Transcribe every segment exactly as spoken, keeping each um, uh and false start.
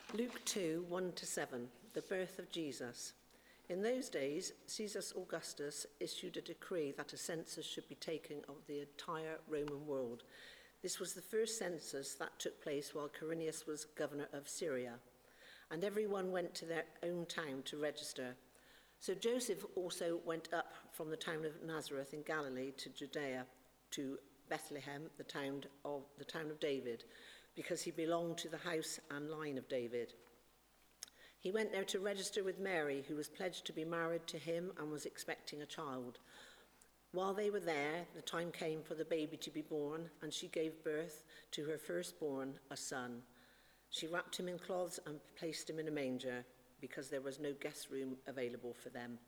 Luke two, one to seven, the birth of Jesus. In those days, Caesar Augustus issued a decree that a census should be taken of the entire Roman world. This was the first census that took place while Quirinius was governor of Syria, and everyone went to their own town to register. So Joseph also went up from the town of Nazareth in Galilee to Judea, to Bethlehem, the town of the town of David, because he belonged to the house and line of David. He went there to register with Mary, who was pledged to be married to him and was expecting a child. While they were there, the time came for the baby to be born, and she gave birth to her firstborn, a son. She wrapped him in cloths and placed him in a manger, because there was no guest room available for them.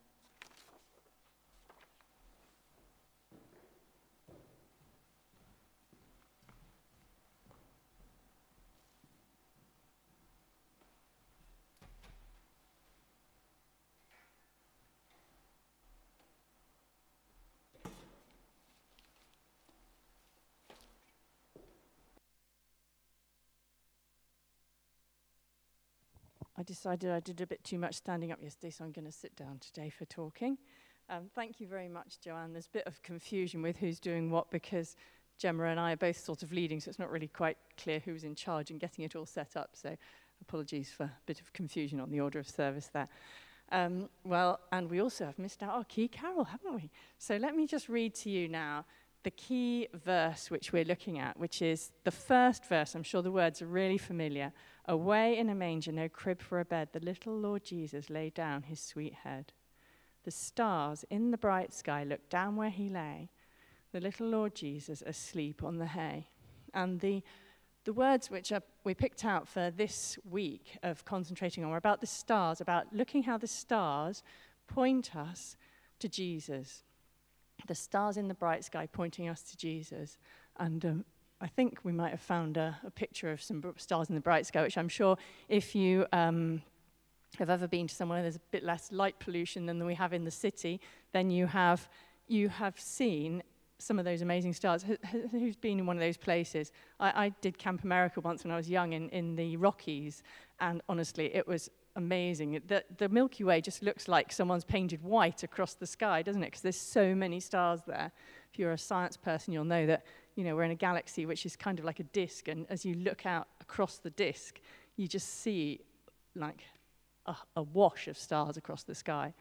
I decided I did a bit too much standing up yesterday, so I'm going to sit down today for talking. Um, thank you very much, Joanne. There's a bit of confusion with who's doing what because Gemma and I are both sort of leading, so it's not really quite clear who's in charge and getting it all set up. So apologies for a bit of confusion on the order of service there. Um, well, and we also have missed out our key carol, haven't we? So let me just read to you now the key verse which we're looking at, which is the first verse. I'm sure the words are really familiar. Away in a manger, no crib for a bed, the little Lord Jesus laid down his sweet head. The stars in the bright sky looked down where he lay, the little Lord Jesus asleep on the hay. And the the words which are, we picked out for this week of concentrating on were about the stars, about looking how the stars point us to Jesus. The stars in the bright sky pointing us to Jesus. And um, I think we might have found a, a picture of some stars in the bright sky, which I'm sure if you um, have ever been to somewhere where there's a bit less light pollution than we have in the city, then you have you have seen some of those amazing stars. Who's been in one of those places? I, I did Camp America once when I was young in, in the Rockies, and honestly, it was amazing. The, the Milky Way just looks like someone's painted white across the sky, doesn't it? Because there's so many stars there. If you're a science person, you'll know that, you know, we're in a galaxy which is kind of like a disk, and as you look out across the disk, you just see like a, a wash of stars across the sky.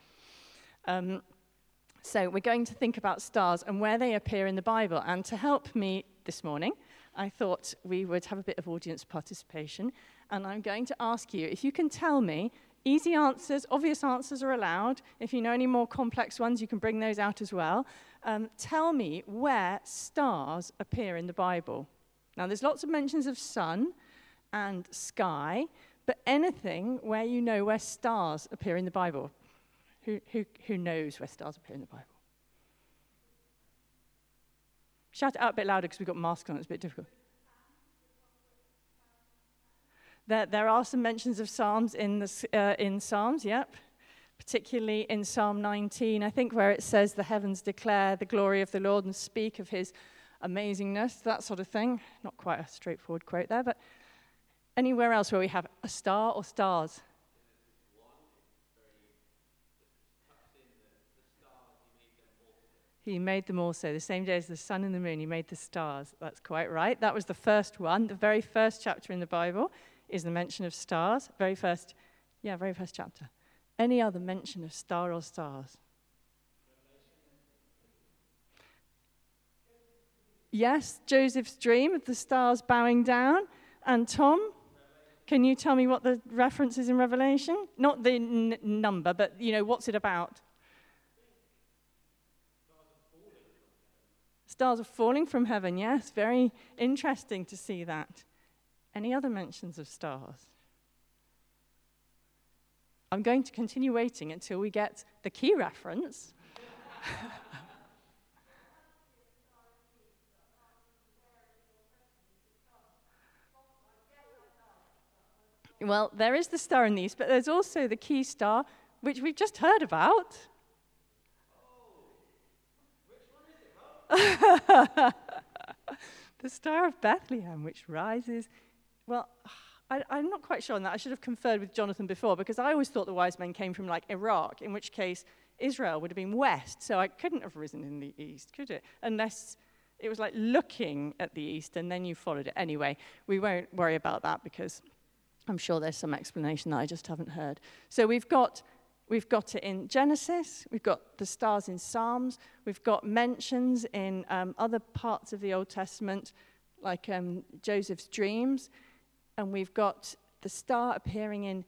Um, so we're going to think about stars and where they appear in the Bible. And to help me this morning, I thought we would have a bit of audience participation. And I'm going to ask you if you can tell me, easy answers, obvious answers are allowed. If you know any more complex ones, you can bring those out as well. Um, tell me where stars appear in the Bible. Now, there's lots of mentions of sun and sky, but anything where you know where stars appear in the Bible. Who, who, who knows where stars appear in the Bible? Shout it out a bit louder because we've got masks on, it's a bit difficult. There, there are some mentions of Psalms in, the, uh, in Psalms, yep. Particularly in Psalm nineteen, I think, where it says, the heavens declare the glory of the Lord and speak of his amazingness, that sort of thing. Not quite a straightforward quote there, but anywhere else where we have a star or stars? He made them also. The same day as the sun and the moon, he made the stars. That's quite right. That was the first one. The very first chapter in the Bible is the mention of stars. Very first, yeah, very first chapter. Any other mention of star or stars? Yes, Joseph's dream of the stars bowing down. And Tom, can you tell me what the reference is in Revelation? Not the n- number, but, you know, what's it about? Stars are falling from heaven, yes. Very interesting to see that. Any other mentions of stars? I'm going to continue waiting until we get the key reference. Well, there is the star in the east, but there's also the key star, which we've just heard about. The Star of Bethlehem, which rises, well, I, I'm not quite sure on that. I should have conferred with Jonathan before, because I always thought the wise men came from like Iraq, in which case Israel would have been west, so it couldn't have risen in the east, could it? Unless it was like looking at the east and then you followed it. Anyway, we won't worry about that because I'm sure there's some explanation that I just haven't heard. So we've got we've got it in Genesis, we've got the stars in Psalms, we've got mentions in um, other parts of the Old Testament, like um, Joseph's dreams, and we've got the star appearing in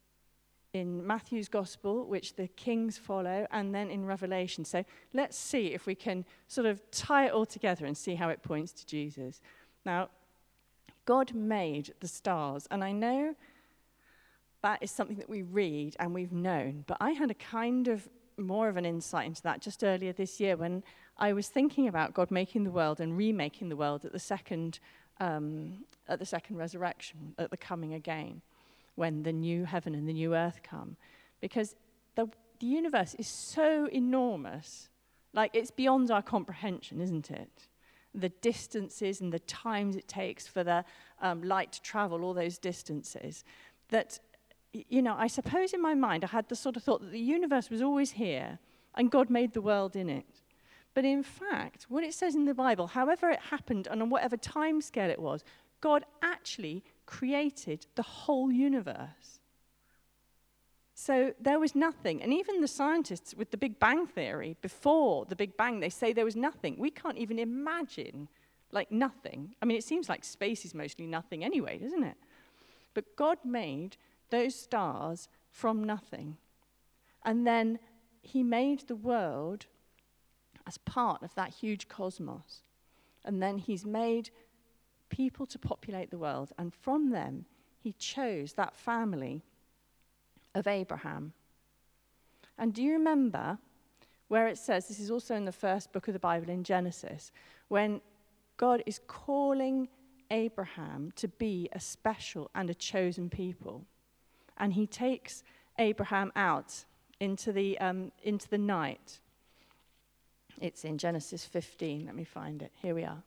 in Matthew's Gospel, which the kings follow, and then in Revelation. So let's see if we can sort of tie it all together and see how it points to Jesus. Now, God made the stars, and I know that is something that we read and we've known, but I had a kind of more of an insight into that just earlier this year when I was thinking about God making the world and remaking the world at the second um, at the second resurrection, at the coming again, when the new heaven and the new earth come. Because the, the universe is so enormous, like it's beyond our comprehension, isn't it? The distances and the times it takes for the um, light to travel all those distances, that, you know, I suppose in my mind I had the sort of thought that the universe was always here and God made the world in it. But in fact, what it says in the Bible, however it happened and on whatever time scale it was, God actually created the whole universe. So there was nothing. And even the scientists with the Big Bang Theory, before the Big Bang, they say there was nothing. We can't even imagine, like, nothing. I mean, it seems like space is mostly nothing anyway, doesn't it? But God made those stars from nothing. And then he made the world as part of that huge cosmos. And then he's made people to populate the world. And from them, he chose that family of Abraham. And do you remember where it says, this is also in the first book of the Bible in Genesis, when God is calling Abraham to be a special and a chosen people. And he takes Abraham out into the um, into the night. It's in Genesis fifteen. Let me find it. Here we are.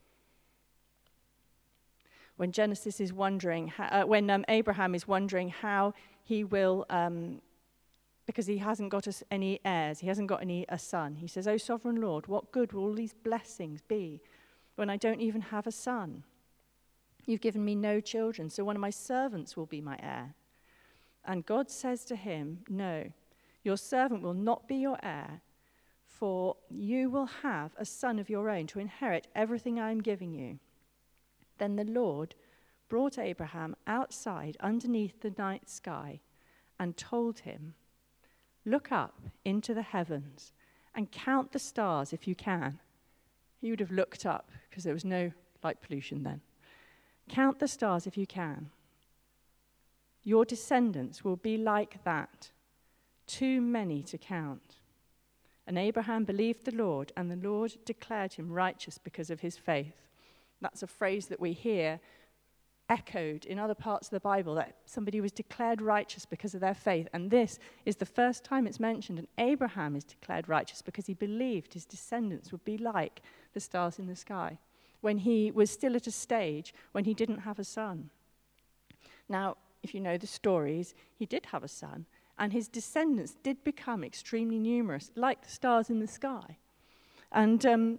When Genesis is wondering, how, uh, when um, Abraham is wondering how he will, um, because he hasn't got us any heirs, he hasn't got any a son. He says, "O sovereign Lord, what good will all these blessings be when I don't even have a son? You've given me no children, so one of my servants will be my heir." And God says to him, "No, your servant will not be your heir, for you will have a son of your own to inherit everything I am giving you." Then the Lord brought Abraham outside underneath the night sky and told him, "Look up into the heavens and count the stars if you can." He would have looked up because there was no light pollution then. "Count the stars if you can. Your descendants will be like that, too many to count." And Abraham believed the Lord, and the Lord declared him righteous because of his faith. That's a phrase that we hear echoed in other parts of the Bible, that somebody was declared righteous because of their faith. And this is the first time it's mentioned. And Abraham is declared righteous because he believed his descendants would be like the stars in the sky, when he was still at a stage when he didn't have a son. Now, if you know the stories, he did have a son, and his descendants did become extremely numerous, like the stars in the sky. And um,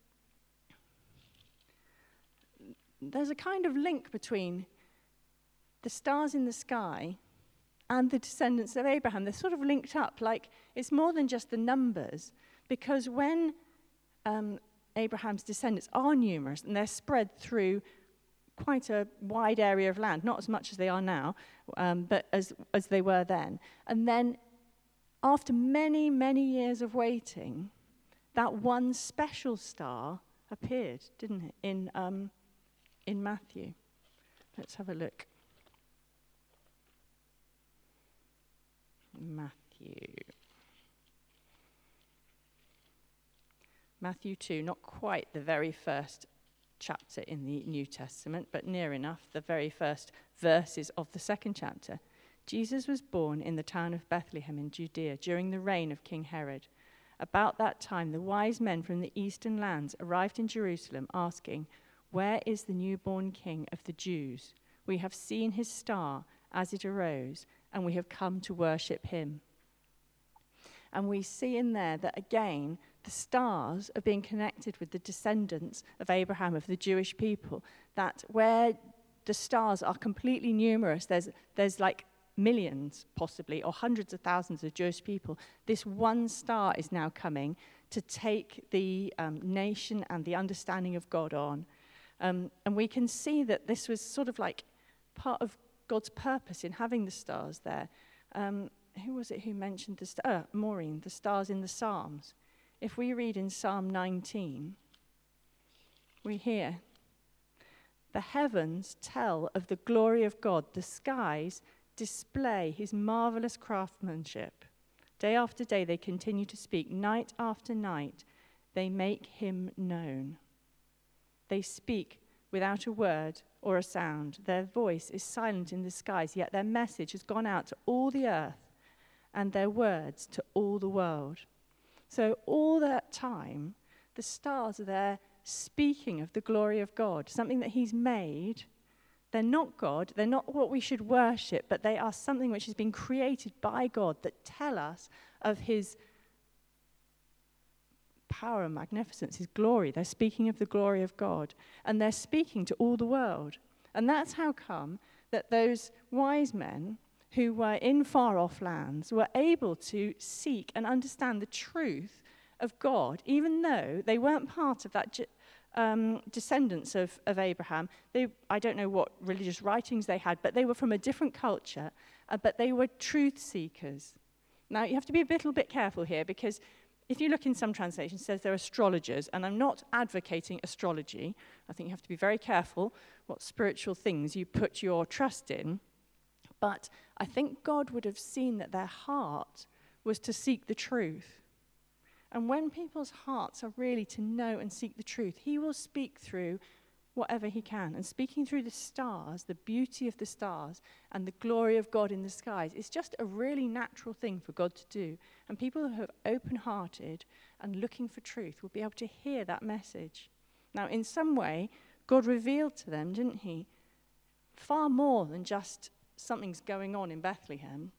there's a kind of link between the stars in the sky and the descendants of Abraham. They're sort of linked up, like it's more than just the numbers, because when um, Abraham's descendants are numerous and they're spread through quite a wide area of land, not as much as they are now, um, but as, as they were then. And then after many, many years of waiting, that one special star appeared, didn't it, in um, in Matthew. Let's have a look. Matthew. Matthew two, not quite the very first chapter in the New Testament, but near enough, the very first verses of the second chapter. Jesus was born in the town of Bethlehem in Judea during the reign of King Herod. About that time, the wise men from the eastern lands arrived in Jerusalem asking, "Where is the newborn king of the Jews? We have seen his star as it arose, and we have come to worship him. And we see in there that, again, the stars are being connected with the descendants of Abraham, of the Jewish people, that where the stars are completely numerous, there's, there's like millions, possibly, or hundreds of thousands of Jewish people, this one star is now coming to take the um, nation and the understanding of God on. Um, and we can see that this was sort of like part of God's purpose in having the stars there. Um, who was it who mentioned the stars? Uh, Maureen, the stars in the Psalms. If we read in Psalm nineteen, we hear, "The heavens tell of the glory of God, the skies display his marvelous craftsmanship. Day after day they continue to speak, night after night they make him known. They speak without a word or a sound. Their voice is silent in the skies, yet their message has gone out to all the earth and their words to all the world." So all that time, the stars are there speaking of the glory of God, something that he's made. They're not God, they're not what we should worship, but they are something which has been created by God that tell us of his power and magnificence, his glory. They're speaking of the glory of God, and they're speaking to all the world. And that's how come that those wise men who were in far-off lands were able to seek and understand the truth of God, even though they weren't part of that um, descendants of, of Abraham. They, I don't know what religious writings they had, but they were from a different culture, uh, but they were truth seekers. Now, you have to be a little bit careful here, because if you look in some translations, it says they're astrologers, and I'm not advocating astrology. I think you have to be very careful what spiritual things you put your trust in. But I think God would have seen that their heart was to seek the truth. And when people's hearts are really to know and seek the truth, he will speak through whatever he can. And speaking through the stars, the beauty of the stars and the glory of God in the skies, is just a really natural thing for God to do. And people who are open-hearted and looking for truth will be able to hear that message. Now, in some way, God revealed to them, didn't he, far more than just something's going on in Bethlehem.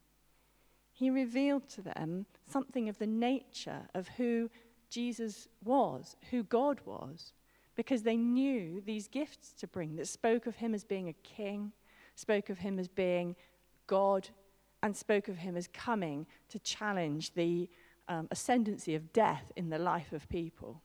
He revealed to them something of the nature of who Jesus was, who God was, because they knew these gifts to bring that spoke of him as being a king, spoke of him as being God, and spoke of him as coming to challenge the um, ascendancy of death in the life of people.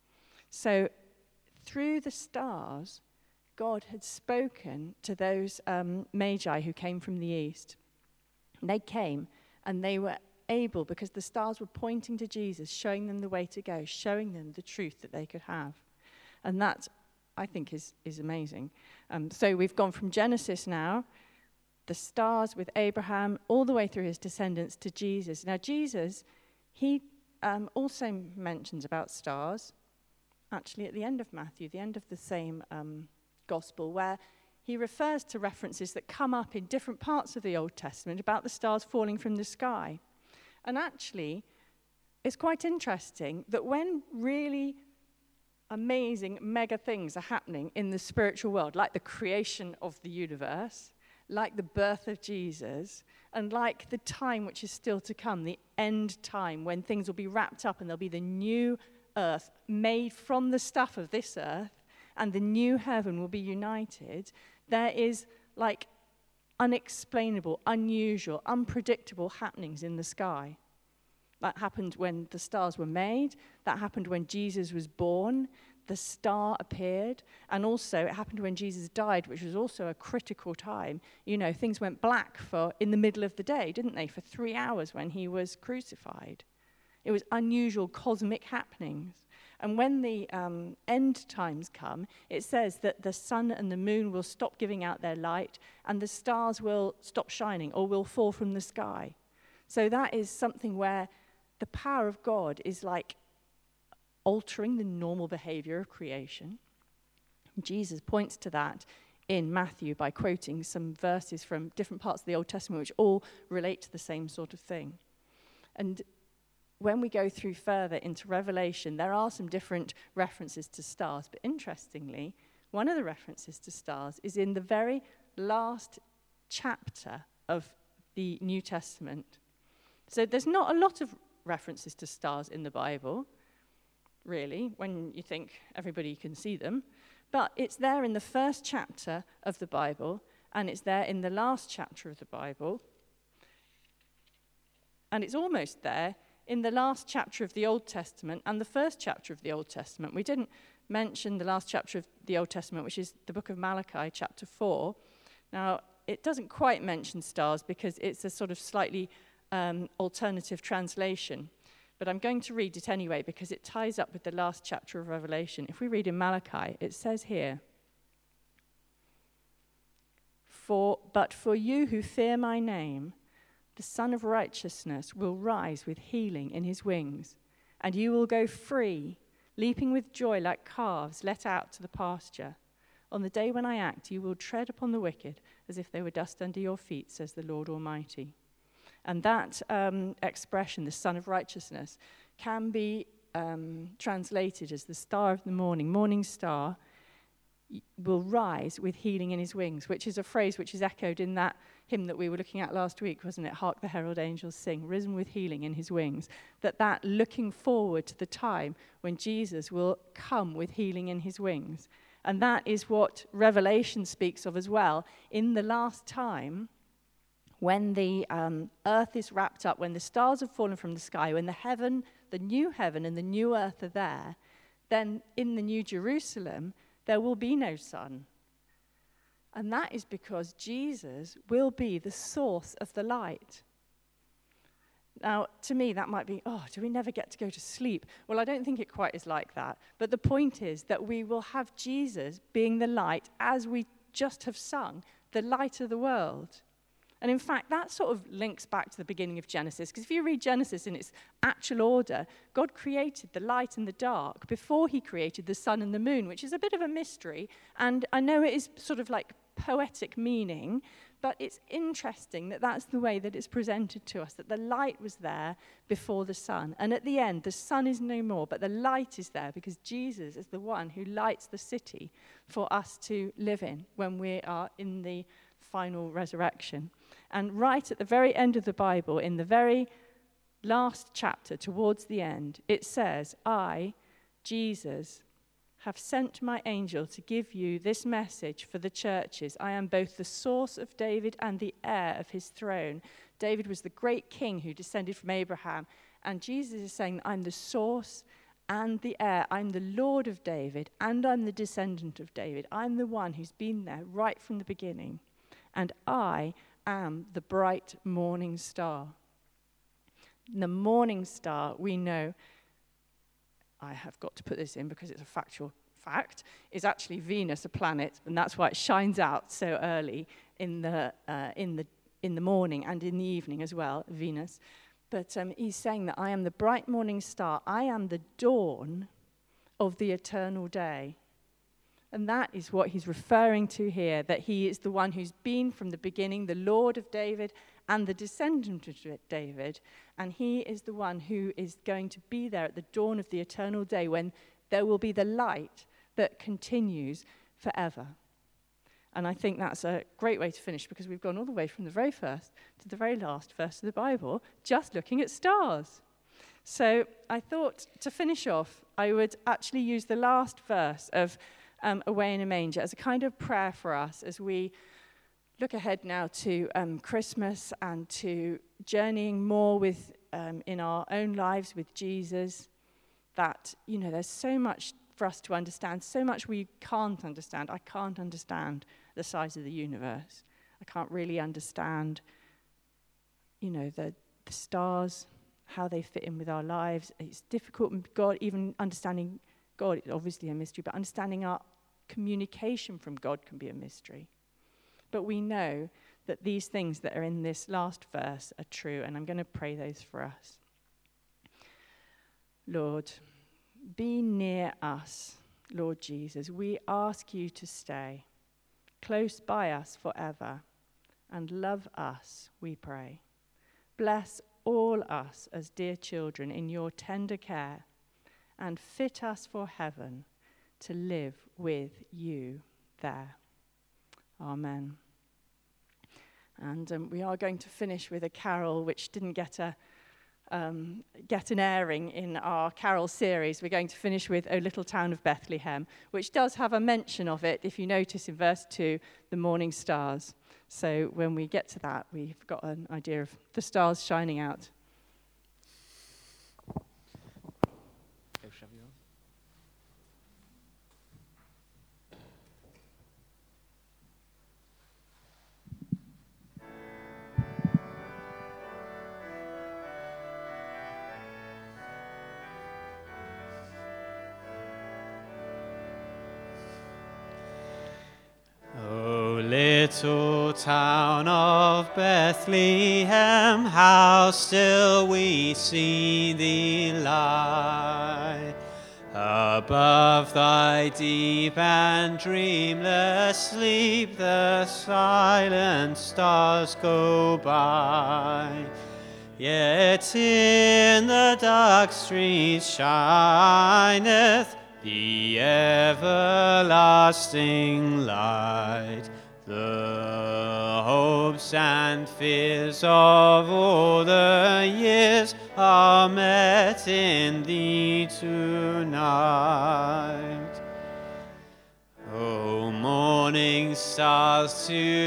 So through the stars, God had spoken to those um, magi who came from the east. They came and they were able, because the stars were pointing to Jesus, showing them the way to go, showing them the truth that they could have. And that, I think, is, is amazing. Um, so we've gone from Genesis now, the stars with Abraham, all the way through his descendants to Jesus. Now, Jesus, he um, also mentions about stars, actually at the end of Matthew, the end of the same um gospel, where he refers to references that come up in different parts of the Old Testament about the stars falling from the sky. And actually, it's quite interesting that when really amazing mega things are happening in the spiritual world, like the creation of the universe, like the birth of Jesus, and like the time which is still to come, the end time, when things will be wrapped up and there'll be the new earth made from the stuff of this earth, and the new heaven will be united, there is like unexplainable, unusual, unpredictable happenings in the sky. That happened when the stars were made. That happened when Jesus was born. The star appeared. And also it happened when Jesus died, which was also a critical time. You know, things went black for in the middle of the day, didn't they, for three hours when he was crucified. It was unusual cosmic happenings. And when the um, end times come, it says that the sun and the moon will stop giving out their light, and the stars will stop shining or will fall from the sky. So that is something where the power of God is like altering the normal behavior of creation. Jesus points to that in Matthew by quoting some verses from different parts of the Old Testament, which all relate to the same sort of thing. And when we go through further into Revelation, there are some different references to stars. But interestingly, one of the references to stars is in the very last chapter of the New Testament. So there's not a lot of references to stars in the Bible, really, when you think everybody can see them. But it's there in the first chapter of the Bible, and it's there in the last chapter of the Bible. And it's almost there in the last chapter of the Old Testament and the first chapter of the Old Testament. We didn't mention the last chapter of the Old Testament, which is the book of Malachi, chapter four. Now, it doesn't quite mention stars because it's a sort of slightly um, alternative translation. But I'm going to read it anyway because it ties up with the last chapter of Revelation. If we read in Malachi, it says here, For, but for you who fear my name, the Son of Righteousness will rise with healing in his wings, and you will go free, leaping with joy like calves let out to the pasture. On the day when I act, you will tread upon the wicked as if they were dust under your feet, says the Lord Almighty. And that um, expression, the Son of Righteousness, can be um, translated as the star of the morning, morning star, will rise with healing in his wings, which is a phrase which is echoed in that hymn that we were looking at last week, wasn't it? Hark the herald angels sing, risen with healing in his wings. That that looking forward to the time when Jesus will come with healing in his wings. And that is what Revelation speaks of as well. In the last time, when the um, earth is wrapped up, when the stars have fallen from the sky, when the heaven, the new heaven and the new earth are there, then in the New Jerusalem, there will be no sun. And that is because Jesus will be the source of the light. Now, to me, that might be, oh, do we never get to go to sleep? Well, I don't think it quite is like that. But the point is that we will have Jesus being the light, as we just have sung, the light of the world. And in fact, that sort of links back to the beginning of Genesis, because if you read Genesis in its actual order, God created the light and the dark before he created the sun and the moon, which is a bit of a mystery. And I know it is sort of like poetic meaning, but it's interesting that that's the way that it's presented to us, that the light was there before the sun. And at the end, the sun is no more, but the light is there because Jesus is the one who lights the city for us to live in when we are in the final resurrection. And right at the very end of the Bible, in the very last chapter, towards the end, it says, I, Jesus, have sent my angel to give you this message for the churches. I am both the source of David and the heir of his throne. David was the great king who descended from Abraham. And Jesus is saying, I'm the source and the heir. I'm the Lord of David, and I'm the descendant of David. I'm the one who's been there right from the beginning. And I am the bright morning star. The morning star, we know, I have got to put this in because it's a factual fact, is actually Venus, a planet, and that's why it shines out so early in the uh, in the in the morning and in the evening as well, Venus. But um, he's saying that I am the bright morning star. I am the dawn of the eternal day. And that is what he's referring to here, that he is the one who's been from the beginning, the Lord of David and the descendant of David. And he is the one who is going to be there at the dawn of the eternal day when there will be the light that continues forever. And I think that's a great way to finish because we've gone all the way from the very first to the very last verse of the Bible, just looking at stars. So I thought to finish off, I would actually use the last verse of Um, Away in a Manger as a kind of prayer for us as we look ahead now to um, Christmas and to journeying more with um, in our own lives with Jesus. That, you know, there's so much for us to understand, so much we can't understand. I can't understand the size of the universe. I can't really understand, you know, the, the stars, how they fit in with our lives. It's difficult. God, even understanding God is obviously a mystery, but understanding our communication from God can be a mystery. But we know that these things that are in this last verse are true, and I'm going to pray those for us. Lord, be near us, Lord Jesus. We ask you to stay close by us forever and love us, we pray. Bless all us as dear children in your tender care, and fit us for heaven to live with you there. Amen. And um, we are going to finish with a carol which didn't get a um, get an airing in our carol series. We're going to finish with O Little Town of Bethlehem, which does have a mention of it, if you notice in verse two, the morning stars. So when we get to that, we've got an idea of the stars shining out. Little town of Bethlehem, how still we see thee lie. Above thy deep and dreamless sleep, the silent stars go by. Yet in the dark streets shineth the everlasting light. The hopes and fears of all the years are met in thee tonight. O morning stars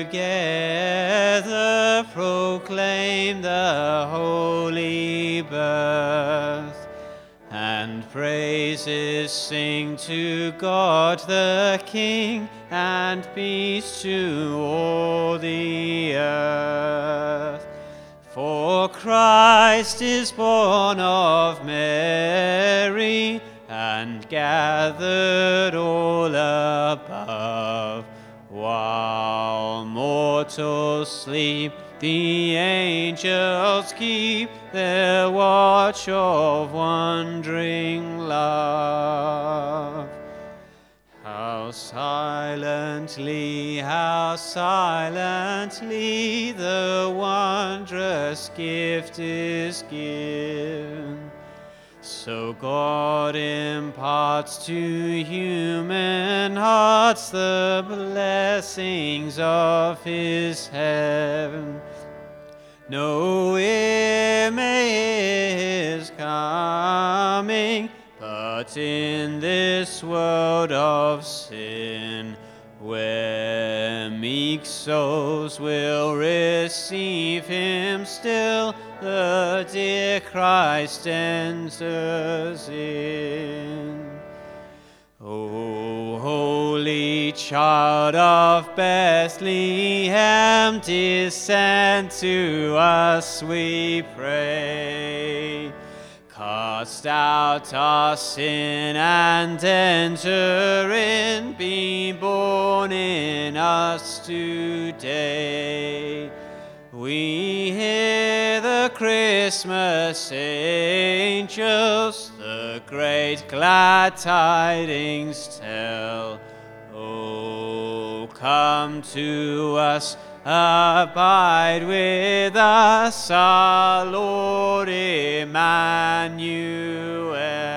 together proclaim the holy birth, and praises sing to God the King, and peace to all the earth. For Christ is born of Mary, and gathered all above. While mortals sleep, the angels keep their watch of wondering love. How silently, how silently the wondrous gift is given. So God imparts to human hearts the blessings of his heaven. No image is coming, but in this world of sin, where meek souls will receive him still, the dear Christ enters in. O holy child of Bethlehem, descend to us, we pray. Cast out our sin and enter in, be born in us today. We hear the Christmas angels, the great glad tidings tell. Oh, come to us, abide with us, our Lord Emmanuel.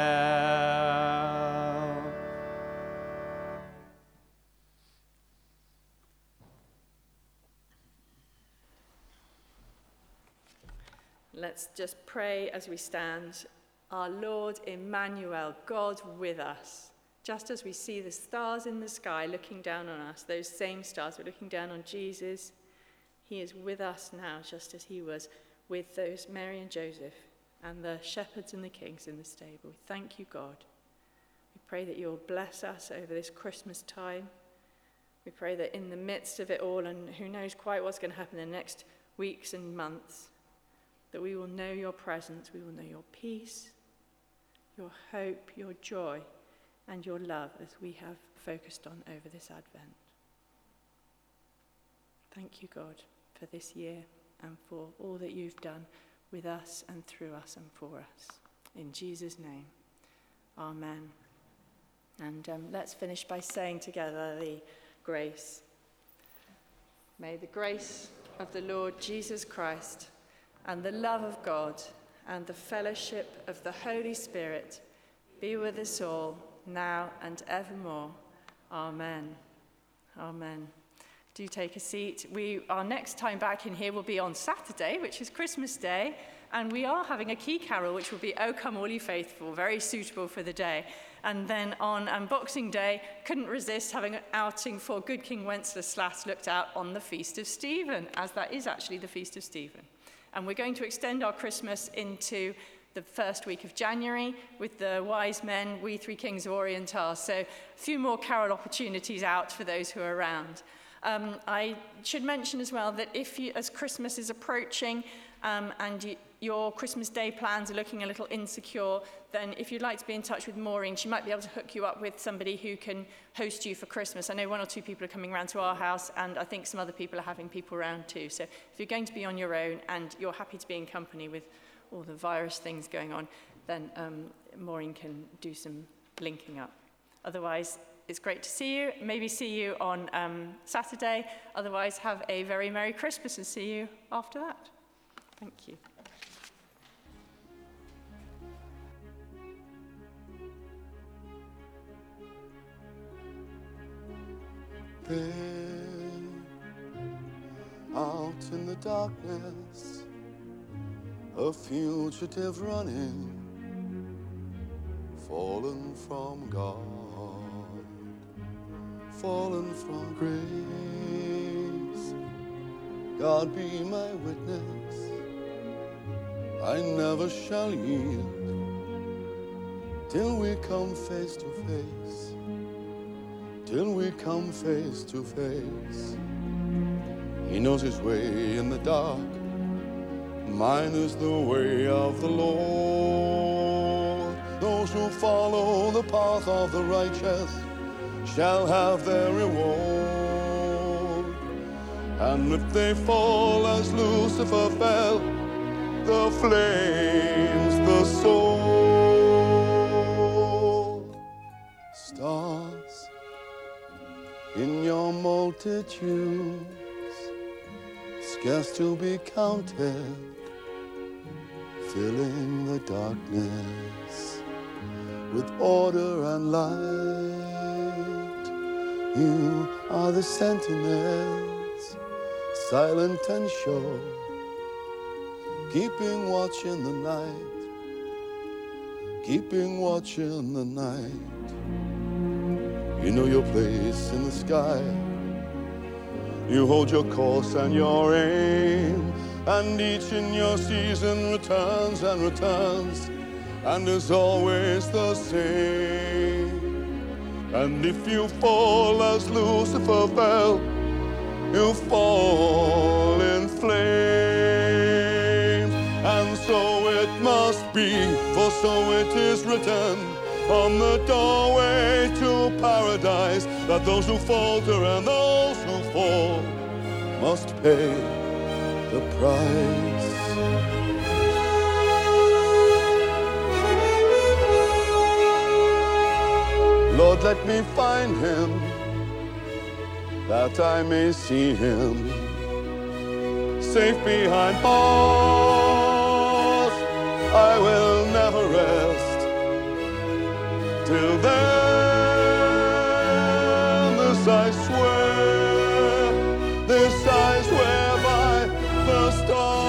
Let's just pray as we stand. Our Lord Emmanuel, God with us. Just as we see the stars in the sky looking down on us, those same stars were looking down on Jesus, he is with us now, just as he was with those Mary and Joseph and the shepherds and the kings in the stable. We thank you, God. We pray that you'll bless us over this Christmas time. We pray that in the midst of it all, and who knows quite what's going to happen in the next weeks and months, that we will know your presence, we will know your peace, your hope, your joy, and your love as we have focused on over this Advent. Thank you, God, for this year and for all that you've done with us and through us and for us. In Jesus' name, amen. And um, let's finish by saying together the grace. May the grace of the Lord Jesus Christ and the love of God and the fellowship of the Holy Spirit be with us all, now and evermore. Amen. Amen. do take a seat. We, our next time back in here will be on Saturday, which is Christmas Day, and we are having a key carol, which will be O Come All Ye Faithful, very suitable for the day. And then on um, Boxing Day, couldn't resist having an outing for Good King Wenceslas looked out on the Feast of Stephen, as that is actually the Feast of Stephen. And we're going to extend our Christmas into the first week of January with the Wise Men, We Three Kings of Orient are. So a few more carol opportunities out for those who are around. Um, I should mention as well that if you, as Christmas is approaching um, and you, your Christmas Day plans are looking a little insecure, then if you'd like to be in touch with Maureen, she might be able to hook you up with somebody who can host you for Christmas. I know one or two people are coming around to our house, and I think some other people are having people around too. So if you're going to be on your own and you're happy to be in company with all the virus things going on, then um, Maureen can do some linking up. Otherwise, it's great to see you. Maybe see you on um, Saturday. Otherwise, have a very Merry Christmas and see you after that. Thank you. There, out in the darkness, a fugitive running, fallen from God, fallen from grace. God be my witness, I never shall yield till we come face to face, till we come face to face. He knows his way in the dark, mine is the way of the Lord. Those who follow the path of the righteous shall have their reward. And if they fall as Lucifer fell, the flames, the soul. Stars in your multitudes, scarce to be counted, filling the darkness with order and light. You are the sentinels, silent and sure, keeping watch in the night, keeping watch in the night. You know your place in the sky, you hold your course and your aim, and each in your season returns and returns, and is always the same. And if you fall as Lucifer fell, you fall in flames. And so it must be, for so it is written on the doorway to paradise, that those who falter and those who fall must pay the price. Lord, let me find him, that I may see him, safe behind bars. I will never rest till then. This I swear, this I swear by the stars.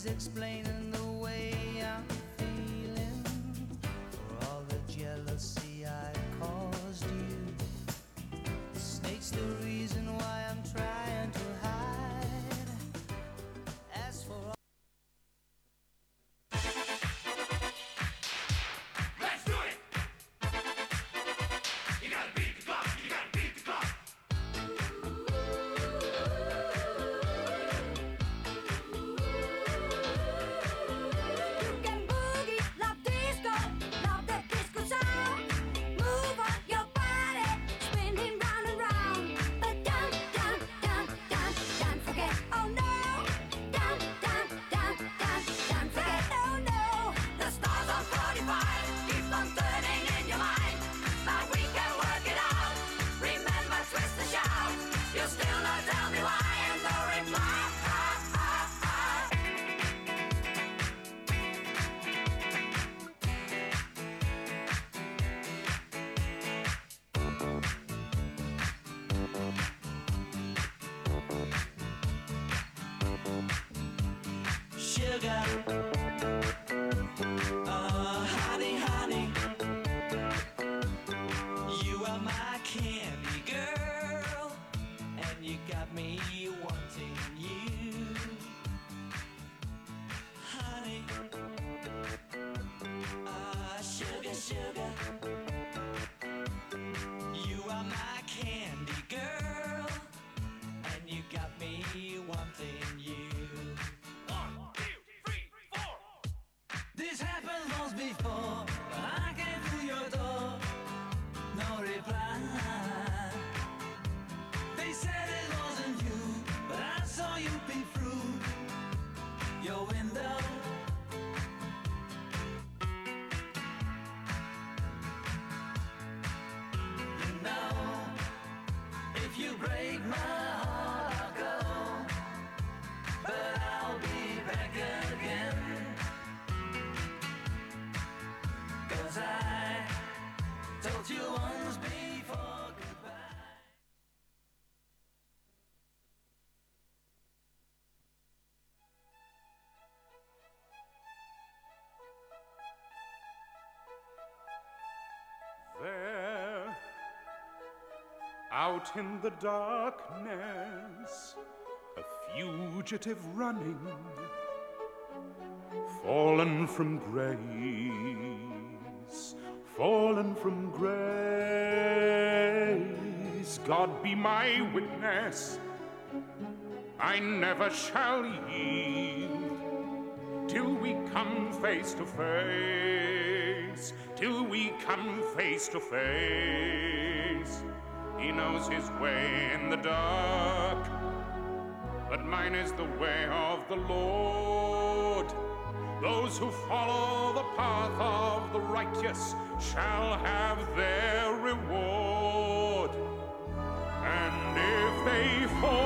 explaining the way I'm feeling for all the jealousy I caused you. The snake's the reason why I'm trying to hide. As for all Let's do it! You gotta beat the clock, you gotta beat the clock. You can boogie, love disco, love that disco sound. Move on your body, spinning round and round. But don't, don't, don't, don't, don't forget, oh no. Don't, don't, don't, don't, don't forget, oh no. The stars are forty-five, keep on turning in your mind. But we can work it out, remember twist the shout. You still not tell me why and no reply. sugar. Uh, honey, honey, you are my candy girl, and you got me wanting you. Honey, uh, sugar, sugar, you are my candy girl, and you got me wanting you. This happened once before, but I came through your door, no reply. They said it wasn't you, but I saw you peep through your window. You know, if you break my heart, I'll go, but I'll be back again. Cause I told you once before goodbye. There, out in the darkness, a fugitive running, fallen from grace, fallen from grace. God be my witness, I never shall yield till we come face to face, till we come face to face. He knows his way in the dark, but mine is the way of the Lord. Those who follow the path of the righteous shall have their reward. And if they fall